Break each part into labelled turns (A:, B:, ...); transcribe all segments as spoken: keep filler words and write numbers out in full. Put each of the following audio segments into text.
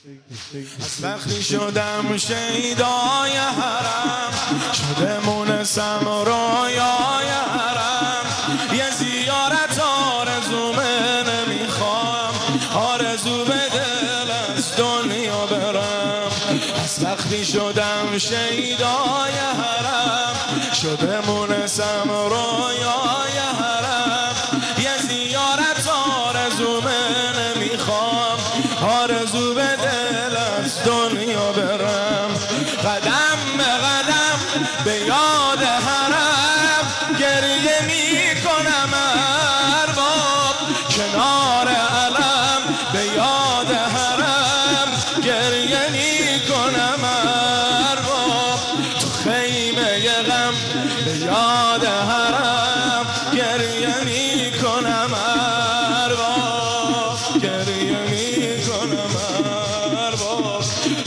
A: از وقتی شدم شیدای حرم، شده مونسم رویای حرم. یه زیارت آرزومه نمیخوام، آرزو به دل از دنیا برم. از وقتی شدم شیدای حرم، شده مونسم رویای حرم. یه زیارت آرزومه نمیخوام، آرزو به دل از دنیا برم. قدم به قدم به یاد حرم، گریه می کنم ارباب. کنار علم به یاد حرم، گریه می کنم ارباب. تو خیمه غم به یاد حرم، گریه می کنم ارباب. گریه می کنم ارباب.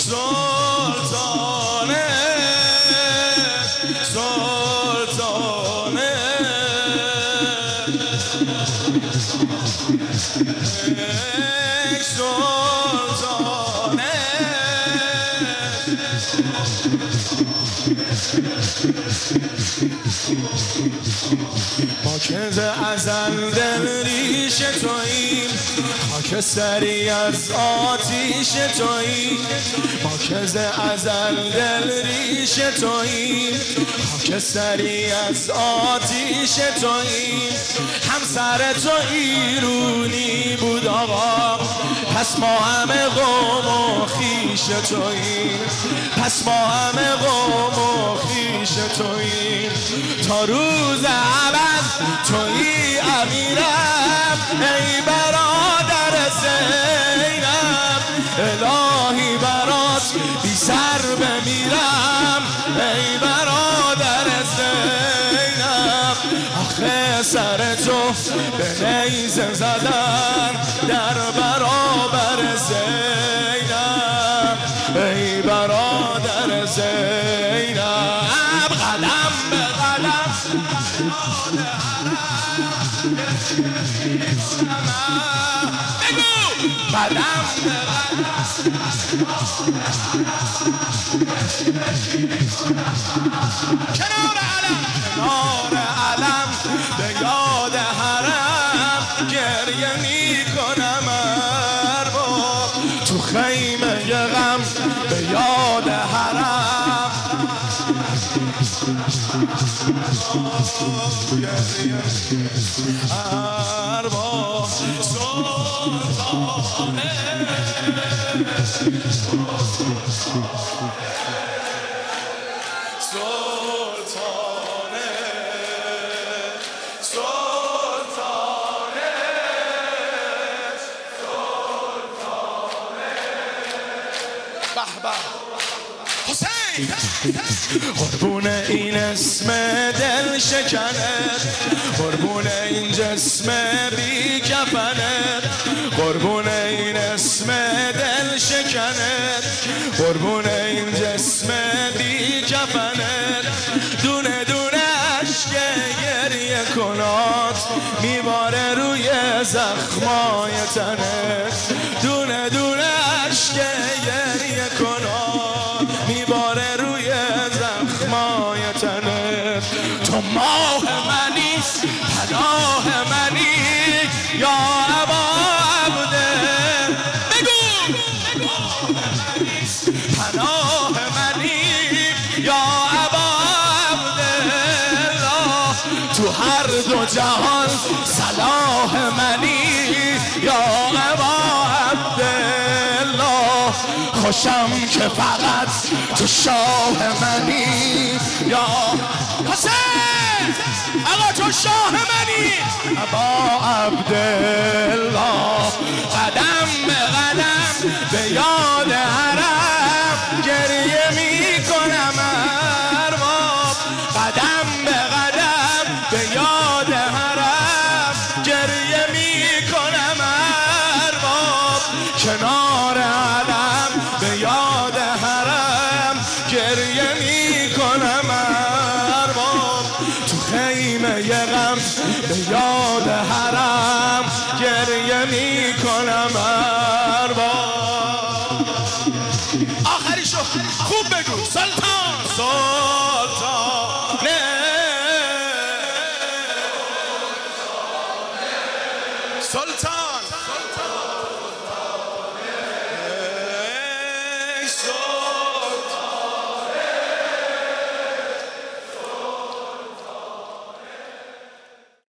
A: سلطانه سلطانه سلطانه ما که ز ازل دل ریش توییم، خاکستری از آتیش توییم. ما که ز ازل دل ریش توییم، خاکستری از آتیش توییم. همسر تو ایرونی بود آقا، پس ما همه قوم و خویش توییم. پس ما همه قوم و خویش توییم. تا روز ابد تویی امیرم، ای برادر زینب. الهی برات بی سر بمیرم، ای برادر زینب. آخه سر تو به نیزه زدن در برابر زینب، ای برادر زینب. قدم به قدم بگو قدم به کنار علم، کنار علم به یاد حرم، گریه می کنم ارباب. تو خیمه غم به یاد حرم، ارباب. سلطانه سلطانه سلطانه سلطانه. به به حسین، قربون این اسم دل شکنت، قربون این جسم بی کفنت. قربون این اسم دل شکنت، قربون این جسم بی کفنت. دونه دونه اشک گریه کنات میباره روی زخمای تنت. دونه دونه اشک گریه کنات میباره روی زخمای تنت. تو ماه منی، پناه منی، یا ابا عبده. بگو پناه منی، یا ابا عبدالله. تو هر دو جهان صلاح منی، یا ابا عبدالله. خوشم که فقط تو شاه منی، یا حسین. آقا تو شاه منی، ابا عبدالله. قدم به قدم به یاد حرم، گریه می کنم ارباب. قدم به قدم به یاد حرم، گریه می کنم ارباب. کنار علم به یاد حرم، گریه می کنم ارباب. تو خیمه غم به یاد حرم، گریه می کنم ارباب. آخری شو خوب بگو سلطان سلطان